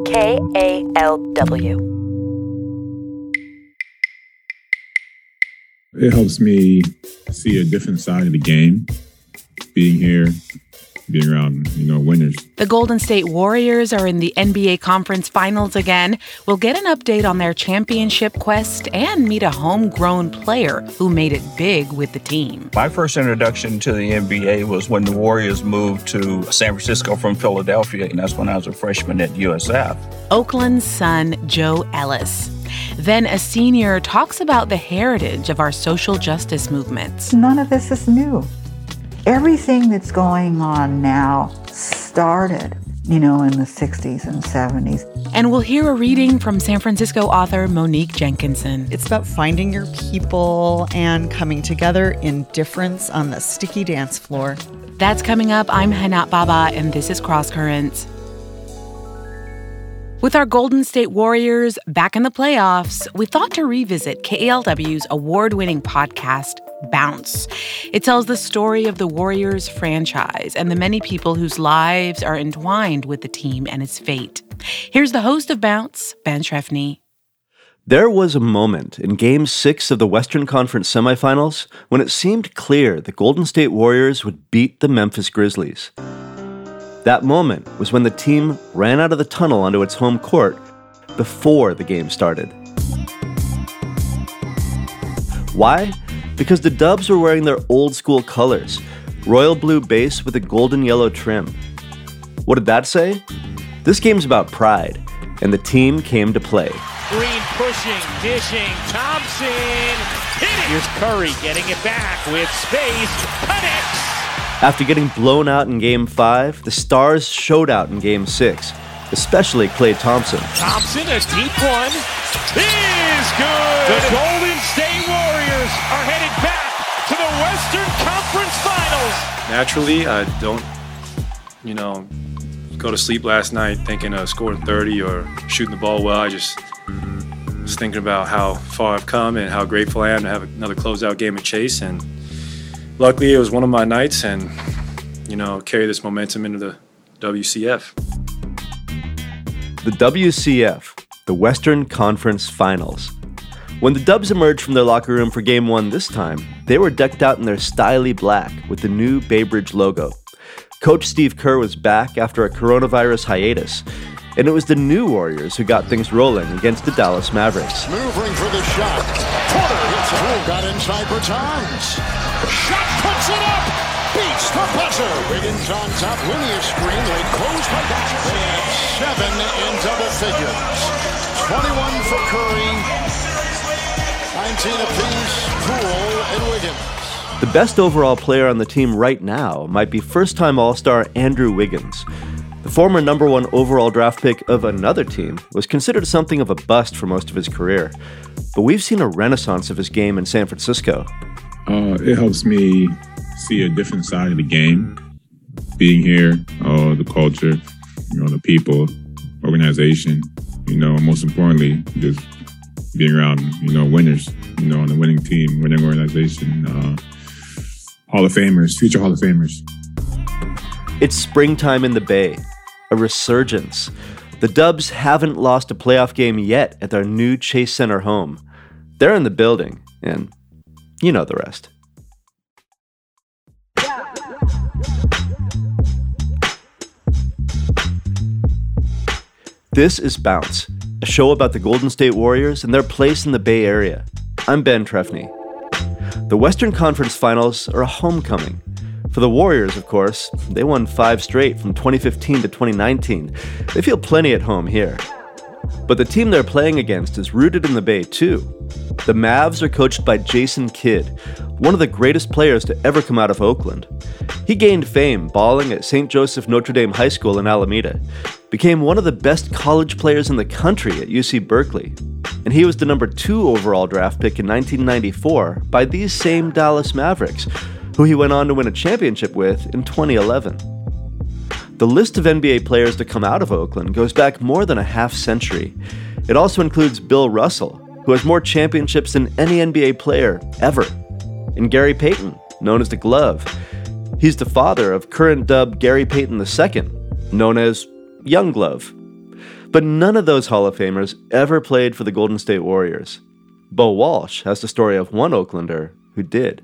KALW. It helps me see a different side of the game, being here, being around, winners. The Golden State Warriors are in the NBA Conference Finals again. We'll get an update on their championship quest and meet a homegrown player who made it big with the team. My first introduction to the NBA was when the Warriors moved to San Francisco from Philadelphia, and that's when I was a freshman at USF. Oakland's son, Joe Ellis. Then a senior talks about the heritage of our social justice movements. None of this is new. Everything that's going on now started, in the 60s and 70s. And we'll hear a reading from San Francisco author Monique Jenkinson. It's about finding your people and coming together in difference on the sticky dance floor. That's coming up. I'm Hanat Baba, and this is Cross Currents. With our Golden State Warriors back in the playoffs, we thought to revisit KALW's award-winning podcast, Bounce. It tells the story of the Warriors franchise and the many people whose lives are entwined with the team and its fate. Here's the host of Bounce, Ben Trefny. There was a moment in Game 6 of the Western Conference semifinals when it seemed clear the Golden State Warriors would beat the Memphis Grizzlies. That moment was when the team ran out of the tunnel onto its home court before the game started. Why? Because the Dubs were wearing their old-school colors, royal blue base with a golden yellow trim. What did that say? This game's about pride, and the team came to play. Green pushing, dishing, Thompson hitting. Here's Curry getting it back with space, connects. After getting blown out in Game 5, the Stars showed out in Game 6, especially Klay Thompson. Thompson, a deep one, is good. The Golden State Warriors are headed back to the Western Conference Finals. Naturally, I don't, go to sleep last night thinking of scoring 30 or shooting the ball well. I just was thinking about how far I've come and how grateful I am to have another closeout game at Chase. And luckily, it was one of my nights and, carry this momentum into the WCF. The WCF, the Western Conference Finals. When the Dubs emerged from their locker room for Game 1 this time, they were decked out in their stylish black with the new Bay Bridge logo. Coach Steve Kerr was back after a coronavirus hiatus, and it was the new Warriors who got things rolling against the Dallas Mavericks. Maneuvering for the shot. Porter hits it. Got inside for Towns. Shot puts it up. Beats the buzzer. Wiggins on top. Linear screen. They close by Dodgers. They have 7 in double figures. 21 for Curry. 19 apiece. Poole and Wiggins. The best overall player on the team right now might be first-time All-Star Andrew Wiggins. The former number 1 overall draft pick of another team was considered something of a bust for most of his career. But we've seen a renaissance of his game in San Francisco. It helps me see a different side of the game, being here, the culture, the people, organization, and most importantly, just being around, winners, on the winning team, winning organization, Hall of Famers, future Hall of Famers. It's springtime in the Bay, a resurgence. The Dubs haven't lost a playoff game yet at their new Chase Center home. They're in the building, and you know the rest. This is Bounce, a show about the Golden State Warriors and their place in the Bay Area. I'm Ben Trefny. The Western Conference Finals are a homecoming. For the Warriors, of course, they won 5 straight from 2015 to 2019. They feel plenty at home here. But the team they're playing against is rooted in the Bay, too. The Mavs are coached by Jason Kidd, one of the greatest players to ever come out of Oakland. He gained fame balling at St. Joseph Notre Dame High School in Alameda, became one of the best college players in the country at UC Berkeley, and he was the number 2 overall draft pick in 1994 by these same Dallas Mavericks, who he went on to win a championship with in 2011. The list of NBA players to come out of Oakland goes back more than a half century. It also includes Bill Russell, who has more championships than any NBA player ever, and Gary Payton, known as the Glove. He's the father of current Dub Gary Payton II, known as Young Glove. But none of those Hall of Famers ever played for the Golden State Warriors. Bo Walsh has the story of one Oaklander who did.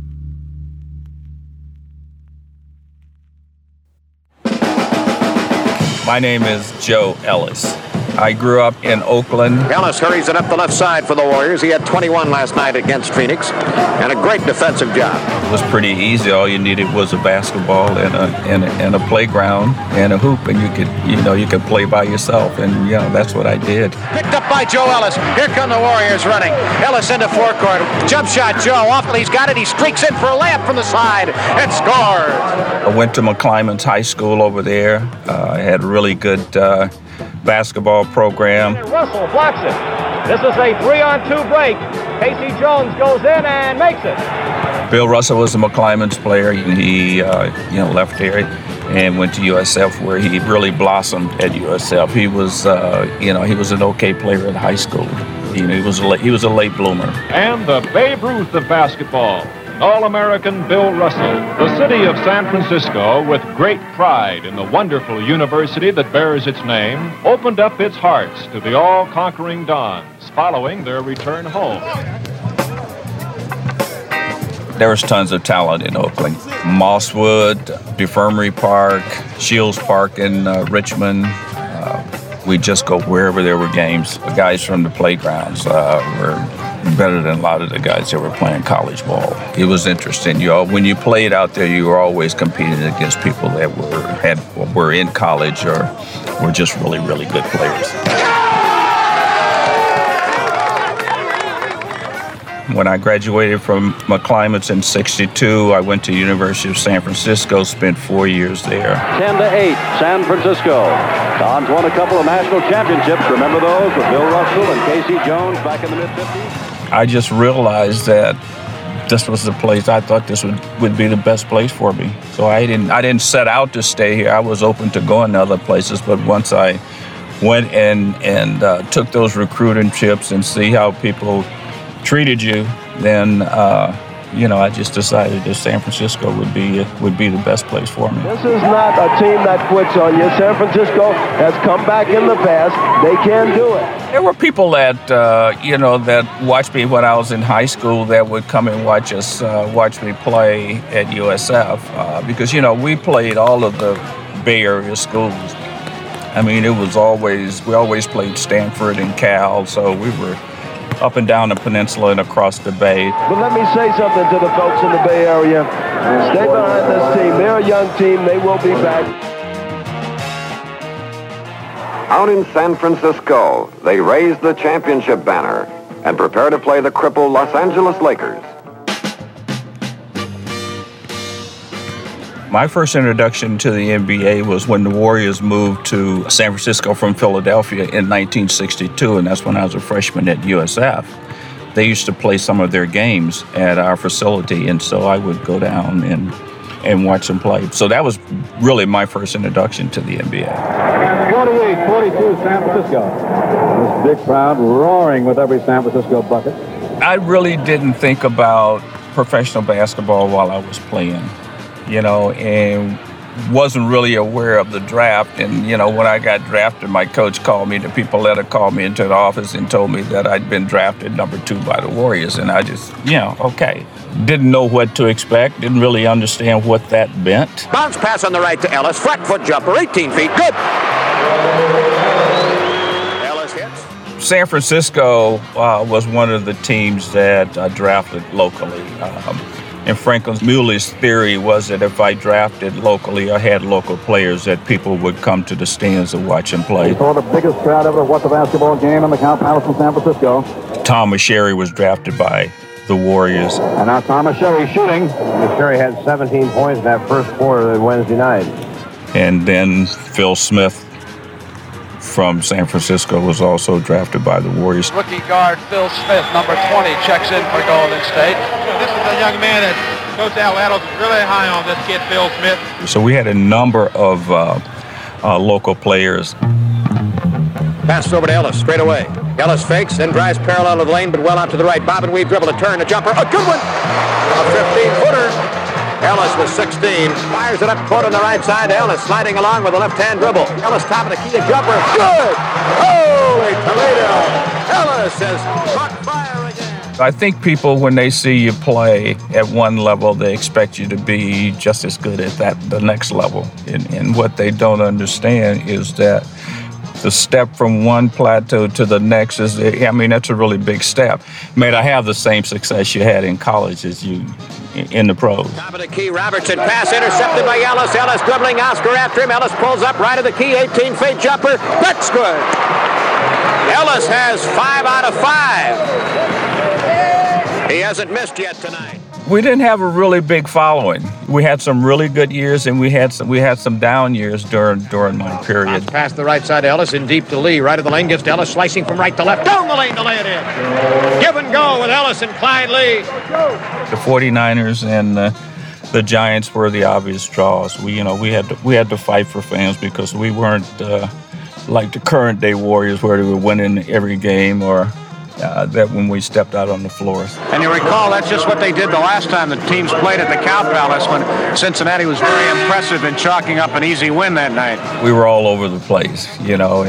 My name is Joe Ellis. I grew up in Oakland. Ellis hurries it up the left side for the Warriors. He had 21 last night against Phoenix, and a great defensive job. It was pretty easy. All you needed was a basketball and a playground and a hoop, and you could play by yourself. And that's what I did. Picked up by Joe Ellis. Here come the Warriors running. Ellis into forecourt. Jump shot, Joe. Off, he's got it. He streaks in for a layup from the side and scores. I went to McClymonds High School over there. I had a really good basketball program. Russell blocks it. This is a 3-on-2 break. Casey Jones goes in and makes it. Bill Russell was a McClymonds player. He left there and went to USF, where he really blossomed at USF. He was he was an okay player at high school. He was a late bloomer. And the Babe Ruth of basketball, All-American Bill Russell. The city of San Francisco, with great pride in the wonderful university that bears its name, opened up its hearts to the all-conquering Dons following their return home. There was tons of talent in Oakland. Mosswood, DeFermery Park, Shields Park in Richmond. We'd just go wherever there were games. The guys from the playgrounds were better than a lot of the guys that were playing college ball. It was interesting. When you played out there, you were always competing against people that were in college or were just really, really good players. When I graduated from McClymonds in '62, I went to the University of San Francisco, spent 4 years there. 10-8, San Francisco. Dons won a couple of national championships. Remember those with Bill Russell and Casey Jones back in the mid-'50s? I just realized that this was the place. I thought this would be the best place for me. So I didn't set out to stay here. I was open to going to other places, but once I went and took those recruiting trips and see how people treated you, then I just decided that San Francisco would be the best place for me. This is not a team that quits on you. San Francisco has come back in the past. They can do it. There were people that that watched me when I was in high school that would come and watch me play at USF because we played all of the Bay Area schools. I mean, we always played Stanford and Cal, so we were up and down the peninsula and across the bay. But let me say something to the folks in the Bay Area. Stay behind this team. They're a young team. They will be back. Out in San Francisco, they raise the championship banner and prepare to play the crippled Los Angeles Lakers. My first introduction to the NBA was when the Warriors moved to San Francisco from Philadelphia in 1962, and that's when I was a freshman at USF. They used to play some of their games at our facility, and so I would go down and watch them play. So that was really my first introduction to the NBA. 48-42 San Francisco. This big crowd roaring with every San Francisco bucket. I really didn't think about professional basketball while I was playing. And wasn't really aware of the draft. And, when I got drafted, my coach called me. The people that had called me into the office and told me that I'd been drafted number 2 by the Warriors. And I just, okay. Didn't know what to expect. Didn't really understand what that meant. Bounce pass on the right to Ellis. Flat foot jumper, 18 feet. Good. Ellis hits. San Francisco was one of the teams that I drafted locally. And Franklin Muley's theory was that if I drafted locally or had local players, that people would come to the stands and watch him play. Saw the biggest crowd ever watch a basketball game in the Cow Palace in San Francisco. Tom Meschery was drafted by the Warriors. And now Tom Meschery shooting. Meschery had 17 points in that first quarter of Wednesday night. And then Phil Smith from San Francisco was also drafted by the Warriors. Rookie guard Phil Smith, number 20, checks in for Golden State. This is a young man that Coach Al Addles is really high on, this kid, Phil Smith. So we had a number of local players. Pass over to Ellis, straight away. Ellis fakes, then drives parallel to the lane, but well out to the right. Bob and weave, dribble, a turn, a jumper, a good one! A 15-footer. Ellis with 16. Fires it up court on the right side to Ellis, sliding along with a left-hand dribble. Ellis top of the key, a jumper. Good! Holy Toledo! Ellis has caught fire again. I think people, when they see you play at one level, they expect you to be just as good at the next level. And what they don't understand is that the step from one plateau to the next that's a really big step. May I have the same success you had in college as you in the pros. Top of the key, Robertson pass intercepted by Ellis. Ellis dribbling, Oscar after him. Ellis pulls up right of the key, 18 feet jumper. That's good. Ellis has 5 out of 5. He hasn't missed yet tonight. We didn't have a really big following. We had some really good years, and we had some down years during my period. Past the right side, Ellis in deep to Lee. Right of the lane, gets to Ellis, slicing from right to left. Down the lane to lay it in. Give and go with Ellis and Clyde Lee. The 49ers and the Giants were the obvious draws. We had to fight for fans because we weren't like the current day Warriors where they were winning every game or that when we stepped out on the floors. And you recall that's just what they did the last time the teams played at the Cow Palace when Cincinnati was very impressive in chalking up an easy win that night. We were all over the place, and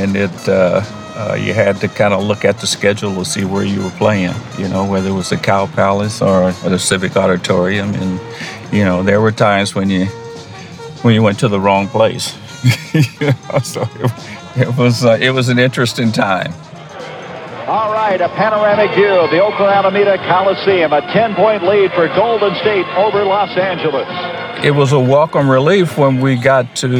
you had to kind of look at the schedule to see where you were playing, whether it was the Cow Palace or the Civic Auditorium. And, there were times when you went to the wrong place. So it was an interesting time. All right, a panoramic view of the Oakland Alameda Coliseum, a 10-point lead for Golden State over Los Angeles. It was a welcome relief when we got to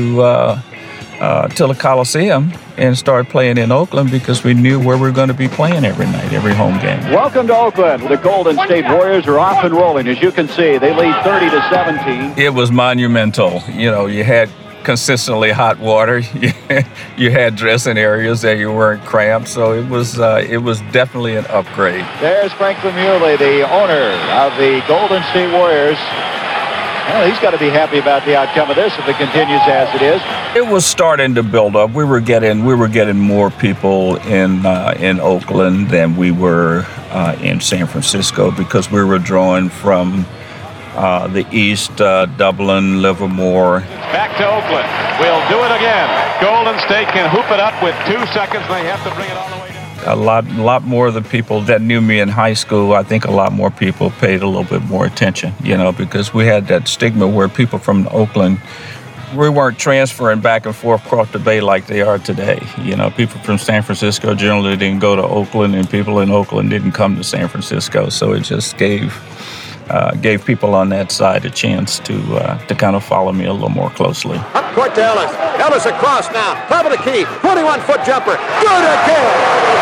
the Coliseum and started playing in Oakland because we knew where we were going to be playing every night, every home game. Welcome to Oakland. The Golden State Warriors are off and rolling. As you can see, they lead 30-17. It was monumental. You had consistently hot water. You had dressing areas that you weren't cramped, so it was definitely an upgrade. There's Franklin Muley, the owner of the Golden State Warriors. Well, he's got to be happy about the outcome of this if it continues as it is. It was starting to build up. We were getting more people in Oakland than we were in San Francisco because we were drawing from the East, Dublin, Livermore. Back to Oakland. We'll do it again. Golden State can hoop it up with 2 seconds. They have to bring it all the way down. A lot more of the people that knew me in high school, I think a lot more people paid a little bit more attention, because we had that stigma where people from Oakland, we weren't transferring back and forth across the bay like they are today. People from San Francisco generally didn't go to Oakland, and people in Oakland didn't come to San Francisco. So it just gave people on that side a chance to kind of follow me a little more closely. Up court to Ellis. Ellis across now. Top of the key. 21-foot jumper. Good again.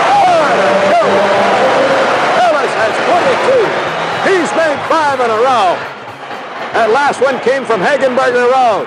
Ellis has 22. He's made 5 in a row. That last one came from Hagenberger Road.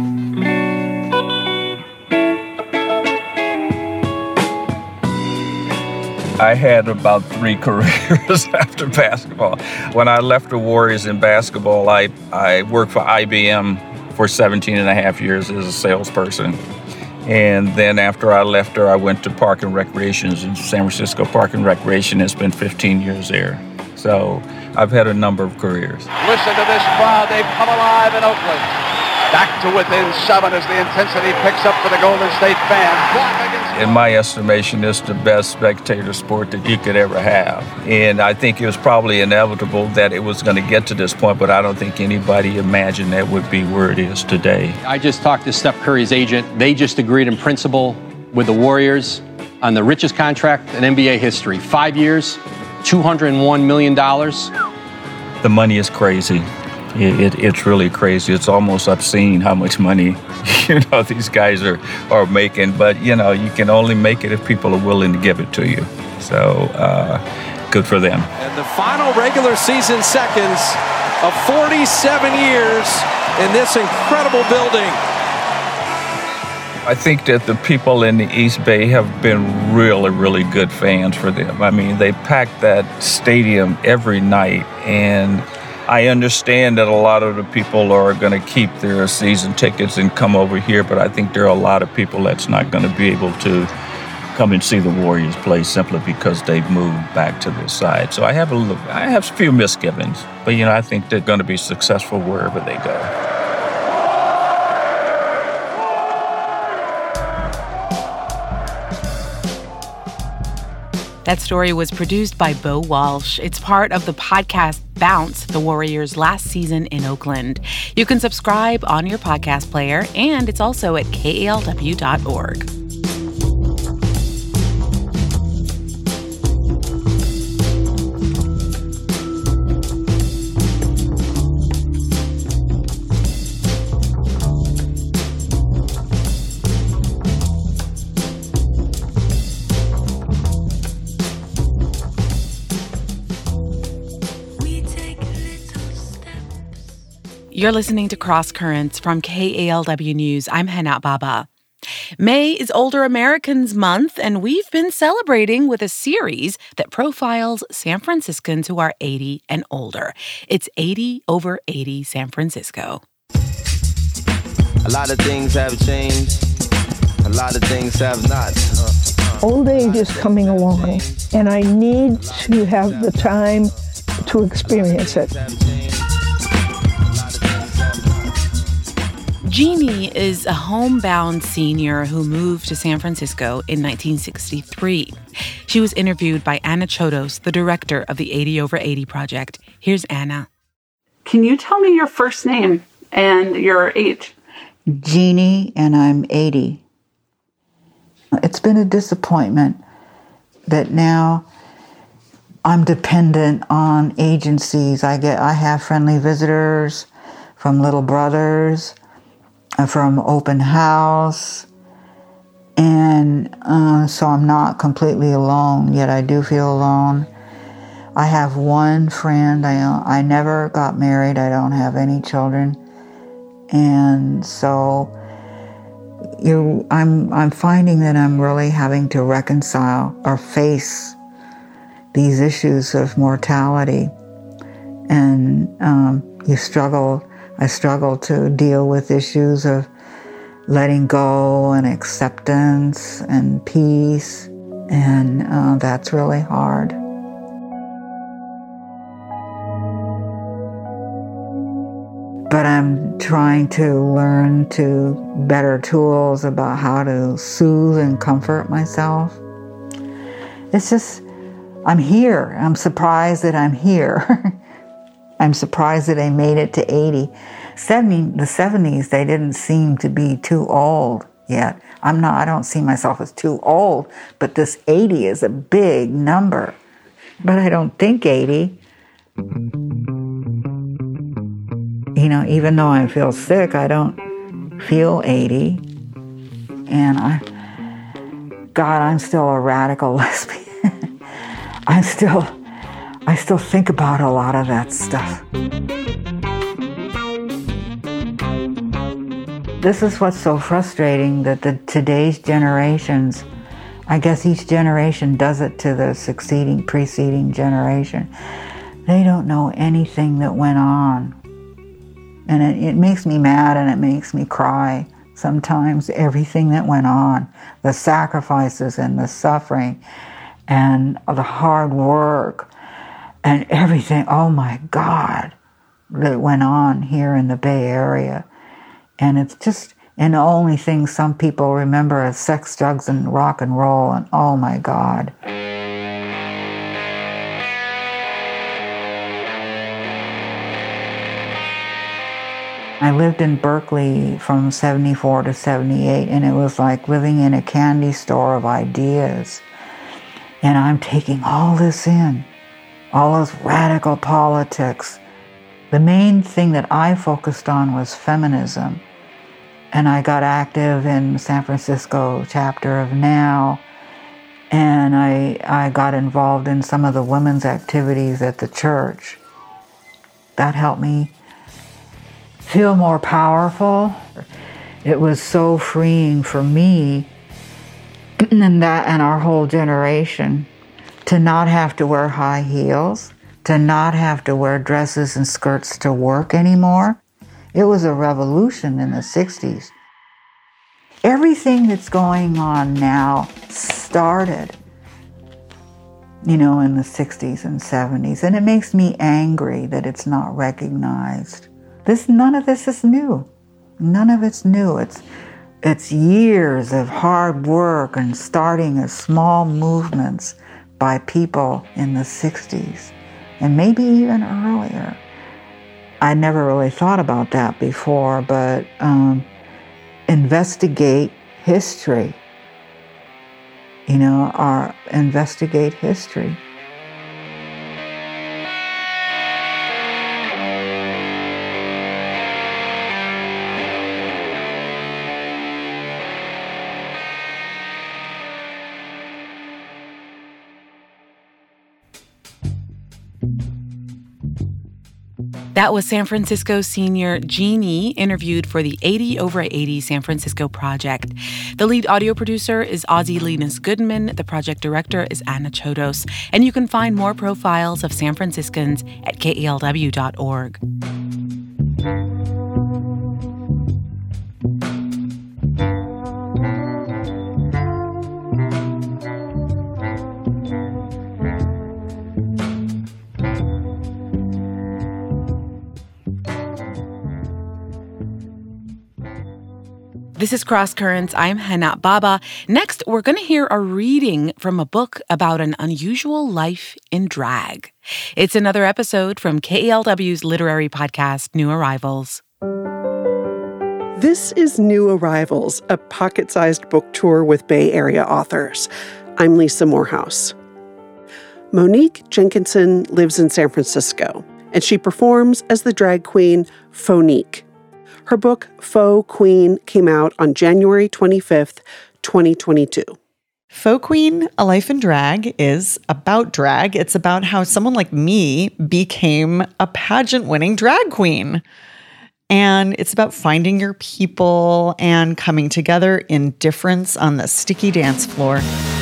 I had about 3 careers after basketball. When I left the Warriors in basketball, I worked for IBM for 17 and a half years as a salesperson. And then after I left there, I went to Park and Recreations in San Francisco. Park and Recreation has been 15 years there. So I've had a number of careers. Listen to this crowd. They've come alive in Oakland. Back to within 7 as the intensity picks up for the Golden State fans. In my estimation, it's the best spectator sport that you could ever have. And I think it was probably inevitable that it was going to get to this point, but I don't think anybody imagined that would be where it is today. I just talked to Steph Curry's agent. They just agreed in principle with the Warriors on the richest contract in NBA history. 5 years, $201 million. The money is crazy. It's really crazy. It's almost obscene how much money, these guys are making. But, you can only make it if people are willing to give it to you. So, good for them. And the final regular season seconds of 47 years in this incredible building. I think that the people in the East Bay have been really, really good fans for them. I mean, they pack that stadium every night, and I understand that a lot of the people are going to keep their season tickets and come over here, but I think there are a lot of people that's not going to be able to come and see the Warriors play simply because they've moved back to this side. So I have a few misgivings, but I think they're going to be successful wherever they go. That story was produced by Bo Walsh. It's part of the podcast Bounce, the Warriors' last season in Oakland. You can subscribe on your podcast player, and it's also at KALW.org. You're listening to Cross Currents from KALW News. I'm Henat Baba. May is Older Americans Month, and we've been celebrating with a series that profiles San Franciscans who are 80 and older. It's 80 over 80 San Francisco. A lot of things have changed. A lot of things have not. Old age is coming along, and I need to have the time to experience it. Jeannie is a homebound senior who moved to San Francisco in 1963. She was interviewed by Anna Chodos, the director of the 80 over 80 project. Here's Anna. Can you tell me your first name and your age? Jeannie, and I'm 80. It's been a disappointment that now I'm dependent on agencies. I have friendly visitors from Little Brothers, from Open House, and so I'm not completely alone, yet I do feel alone. I have one friend. I never got married. I don't have any children, and so I'm finding that I'm really having to reconcile or face these issues of mortality, and I struggle to deal with issues of letting go and acceptance and peace, and that's really hard. But I'm trying to learn better tools about how to soothe and comfort myself. It's just, I'm here. I'm surprised that I'm here. I'm surprised that I made it to 80. The 70s, they didn't seem to be too old yet. I don't see myself as too old, but this 80 is a big number. But I don't think 80. Even though I feel sick, I don't feel 80. And I'm still a radical lesbian. I still think about a lot of that stuff. This is what's so frustrating, that today's generations, I guess each generation does it to the preceding generation. They don't know anything that went on. And it makes me mad and it makes me cry sometimes, everything that went on, the sacrifices and the suffering and the hard work and everything, oh my God, that went on here in the Bay Area. And it's just, and the only thing some people remember is sex, drugs, and rock and roll, and oh my God. I lived in Berkeley from 74 to 78, and it was like living in a candy store of ideas. And I'm taking all this in, all this radical politics. The main thing that I focused on was feminism. And I got active in San Francisco chapter of NOW, and I got involved in some of the women's activities at the church. That helped me feel more powerful. It was so freeing for me and our whole generation to not have to wear high heels, to not have to wear dresses and skirts to work anymore. It was a revolution in the 60s. Everything that's going on now started started, in the 60s and 70s. And it makes me angry that it's not recognized. None of this is new. None of it's new. It's years of hard work and starting as small movements by people in the 60s and maybe even earlier. I never really thought about that before, but investigate history. Investigate history. That was San Francisco senior Jeannie, interviewed for the 80 over 80 San Francisco project. The lead audio producer is Ozzie Linus Goodman. The project director is Anna Chodos. And you can find more profiles of San Franciscans at KALW.org. This is Cross Currents. I'm Hana Baba. Next, we're going to hear a reading from a book about an unusual life in drag. It's another episode from KALW's literary podcast, New Arrivals. This is New Arrivals, a pocket-sized book tour with Bay Area authors. I'm Lisa Morehouse. Monique Jenkinson lives in San Francisco, and she performs as the drag queen Phonique. Her book, Faux Queen, came out on January 25th, 2022. Faux Queen, A Life in Drag is about drag. It's about how someone like me became a pageant-winning drag queen. And it's about finding your people and coming together in difference on the sticky dance floor.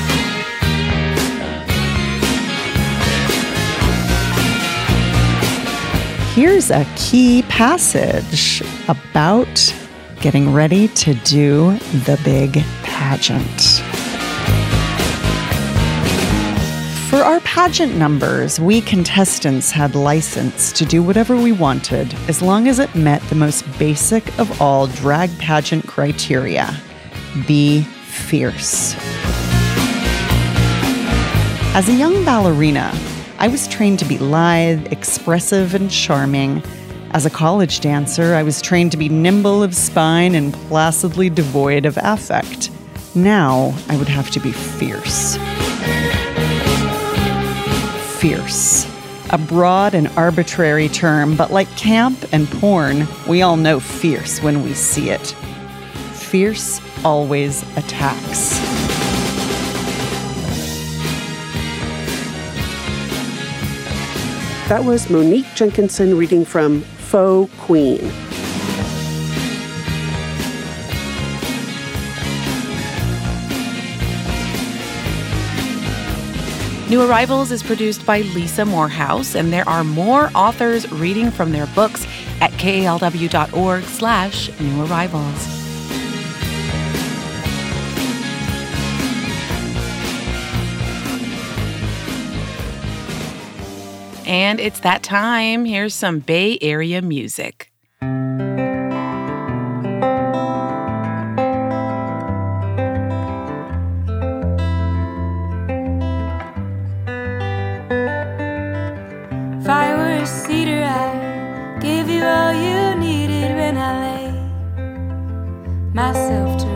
Here's a key passage about getting ready to do the big pageant. For our pageant numbers, we contestants had license to do whatever we wanted as long as it met the most basic of all drag pageant criteria: be fierce. As a young ballerina, I was trained to be lithe, expressive, and charming. As a college dancer, I was trained to be nimble of spine and placidly devoid of affect. Now, I would have to be fierce. Fierce. A broad and arbitrary term, but like camp and porn, we all know fierce when we see it. Fierce always attacks. That was Monique Jenkinson reading from Faux Queen. New Arrivals is produced by Lisa Morehouse, and there are more authors reading from their books at KALW.org/newarrivals. And it's that time. Here's some Bay Area music. If I were a cedar, I'd give you all you needed when I lay myself to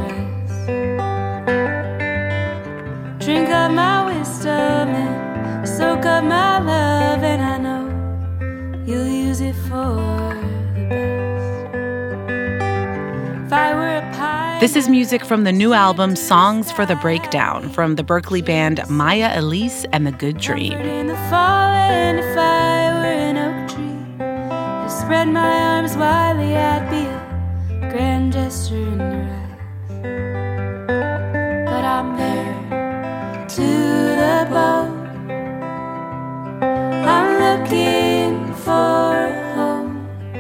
rest. Drink up my wisdom and soak up my love, and I know you'll use it for the best. If I were a pie. This is music from the new album Songs for the Breakdown from the Berkeley band Maya Elise and the Good Dream. In the fall, and if I were an oak tree, I'd spread my arms widely, I'd be a grand gesture in your eyes. But I'm there to the bone. I'm looking for a home.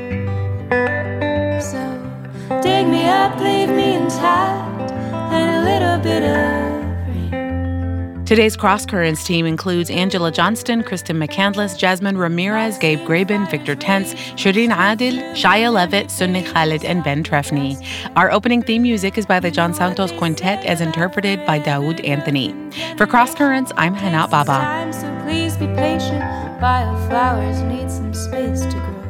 So dig me up, leave me intact, and a little bit of rain. Today's Cross Currents team includes Angela Johnston, Kristen McCandless, Jasmine Ramirez, Gabe Graben, Victor Tense, Shireen Adil, Shia Levitt, Sunni Khalid, and Ben Trefny. Our opening theme music is by the John Santos Quintet as interpreted by Daoud Anthony. For Cross Currents, I'm Hana Baba. So please be patient. Bioflowers need some space to grow.